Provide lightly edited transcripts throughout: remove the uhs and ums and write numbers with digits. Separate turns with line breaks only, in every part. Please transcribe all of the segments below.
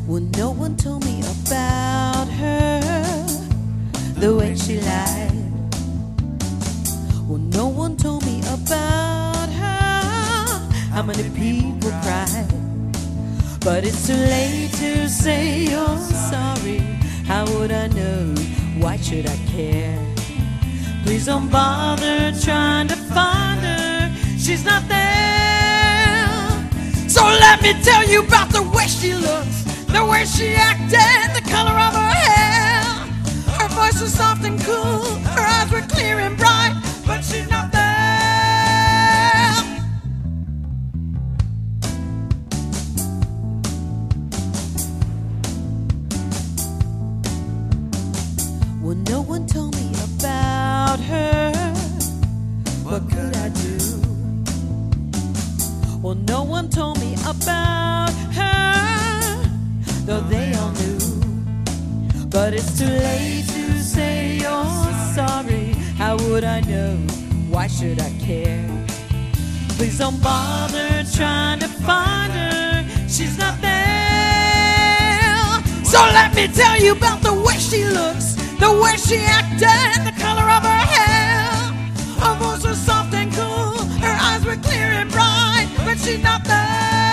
Well, no one told me about her, the way she lied. Well, no one told me about her, how many people cried. But it's too late to say you're sorry. How would I know? Why should I care? Please don't bother trying to find her. She's not there. So let me tell you about the way she looks, the way she acted, the color of her hair. Her voice was soft and cool, her eyes were clear and bright, but she's not there. Well, no one told me about her. What could I do? Well, no one told me about her, though they all knew. But it's too late to say you're sorry. How would I know? Why should I care? Please don't bother trying to find her. She's not there. So let me tell you about the way she looks, the way she acted, the color of her hair. Her voice was soft and cool, her eyes were clear and bright, but she's not there.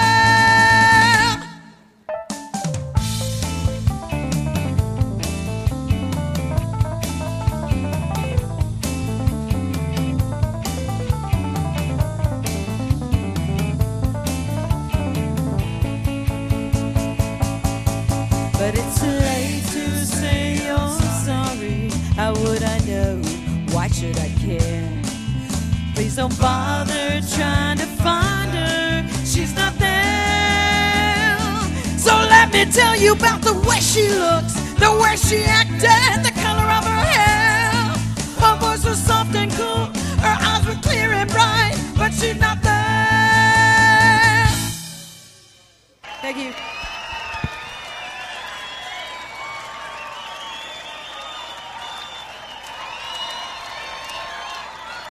But it's too late to say you're sorry. How would I know? Why should I care? Please don't bother trying to find her. She's not there. So let me tell you about the way she looks, the way she acted, the color of her hair. Her voice was soft and cool, her eyes were clear and bright, but she's not there. Thank you.